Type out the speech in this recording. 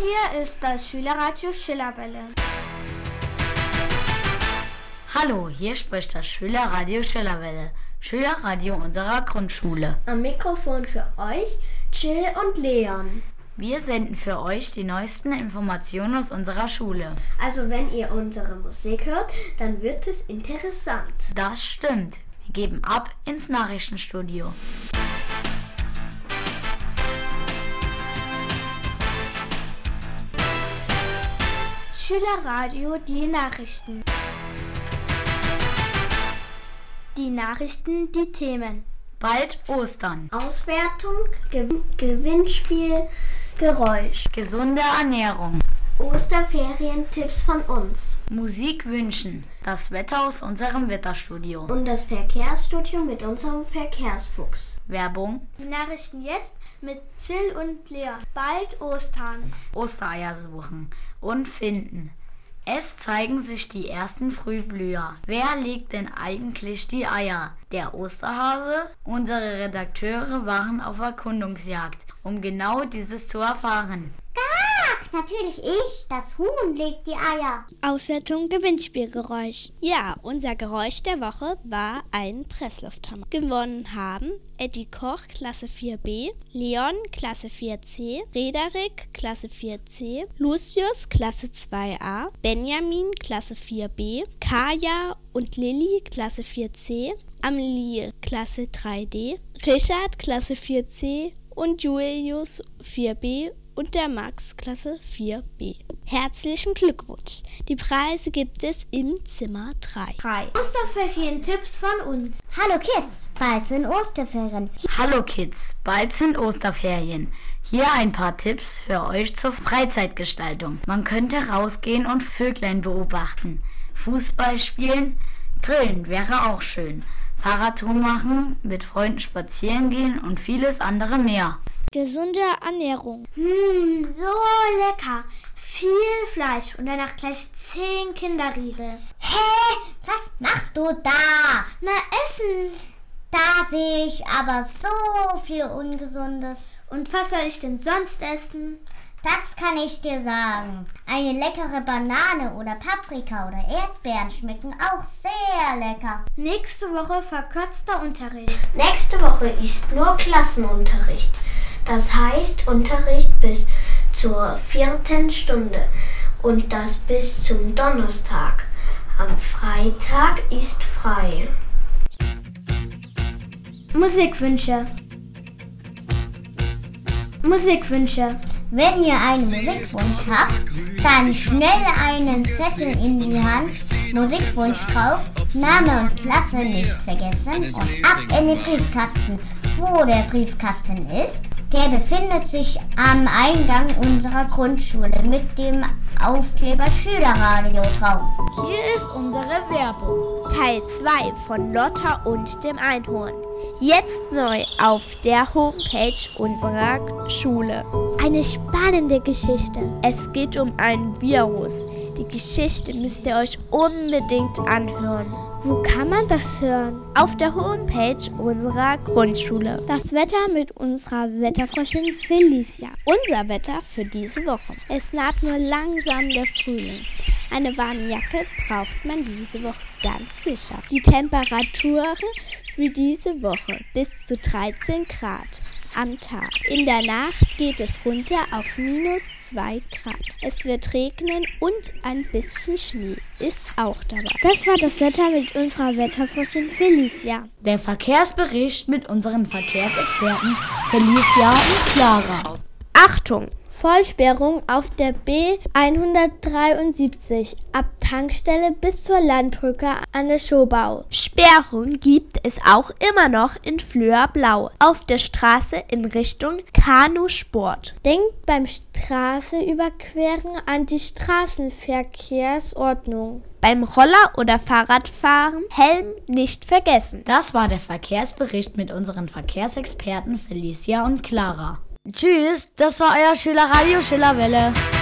Hier ist das Schülerradio Schillerwelle. Hallo, hier spricht das Schülerradio Schillerwelle, Schülerradio unserer Grundschule. Am Mikrofon für euch Jill und Leon. Wir senden für euch die neuesten Informationen aus unserer Schule. Also wenn ihr unsere Musik hört, dann wird es interessant. Das stimmt. Wir geben ab ins Nachrichtenstudio. Schülerradio, die Nachrichten. Die Nachrichten, die Themen. Bald Ostern. Auswertung, Gewinnspiel, Geräusch. Gesunde Ernährung. Osterferien-Tipps von uns. Musik wünschen. Das Wetter aus unserem Wetterstudio. Und das Verkehrsstudio mit unserem Verkehrsfuchs. Werbung. Die Nachrichten jetzt mit Jill und Leon. Bald Ostern. Ostereier suchen und finden. Es zeigen sich die ersten Frühblüher. Wer legt denn eigentlich die Eier? Der Osterhase? Unsere Redakteure waren auf Erkundungsjagd, um genau dieses zu erfahren. Natürlich ich. Das Huhn legt die Eier. Auswertung, Gewinnspielgeräusch. Ja, unser Geräusch der Woche war ein Presslufthammer. Gewonnen haben Eddie Koch, Klasse 4b, Leon, Klasse 4c, Frederik, Klasse 4c, Lucius, Klasse 2a, Benjamin, Klasse 4b, Kaya und Lilly, Klasse 4c, Amelie, Klasse 3d, Richard, Klasse 4c und Julius, 4b und der Max, Klasse 4b. Herzlichen Glückwunsch! Die Preise gibt es im Zimmer 3. Osterferien-Tipps von uns. Hallo Kids, bald sind Osterferien. Hallo Kids, bald sind Osterferien. Hier ein paar Tipps für euch zur Freizeitgestaltung. Man könnte rausgehen und Vöglein beobachten. Fußball spielen, grillen wäre auch schön. Fahrradtour machen, mit Freunden spazieren gehen und vieles andere mehr. Gesunde Ernährung. So lecker. Viel Fleisch und danach gleich 10 Kinderriegel. Hä? Was machst du da? Na, essen. Da sehe ich aber so viel Ungesundes. Und was soll ich denn sonst essen? Das kann ich dir sagen. Eine leckere Banane oder Paprika oder Erdbeeren schmecken auch sehr lecker. Nächste Woche verkürzter Unterricht. Nächste Woche ist nur Klassenunterricht. Das heißt Unterricht bis zur 4. Stunde und das bis zum Donnerstag. Am Freitag ist frei. Musikwünsche. Wenn ihr einen Musikwunsch habt, dann schnell einen Zettel in die Hand, Musikwunsch drauf, Name und Klasse nicht vergessen und ab in den Briefkasten. Wo der Briefkasten ist, der befindet sich am Eingang unserer Grundschule mit dem Aufkleber Schülerradio drauf. Hier ist unsere Werbung. Teil 2 von Lotta und dem Einhorn. Jetzt neu auf der Homepage unserer Schule. Eine spannende Geschichte. Es geht um ein Virus. Die Geschichte müsst ihr euch unbedingt anhören. Wo kann man das hören? Auf der Homepage unserer Grundschule. Das Wetter mit unserer Wetterfröschin Felicia. Unser Wetter für diese Woche. Es naht nur langsam der Frühling. Eine warme Jacke braucht man diese Woche ganz sicher. Die Temperaturen für diese Woche bis zu 13 Grad am Tag. In der Nacht geht es runter auf -2 Grad. Es wird regnen und ein bisschen Schnee ist auch dabei. Das war das Wetter mit unserer Wetterfröschin Felicia. Der Verkehrsbericht mit unseren Verkehrsexperten Felicia und Clara. Achtung! Vollsperrung auf der B173 ab Tankstelle bis zur Landbrücke an der Schobau. Sperrung gibt es auch immer noch in Flöa-Blau auf der Straße in Richtung Kanusport. Denkt beim Straßenüberqueren an die Straßenverkehrsordnung. Beim Roller- oder Fahrradfahren Helm nicht vergessen. Das war der Verkehrsbericht mit unseren Verkehrsexperten Felicia und Clara. Tschüss, das war euer Schülerradio Schillerwelle.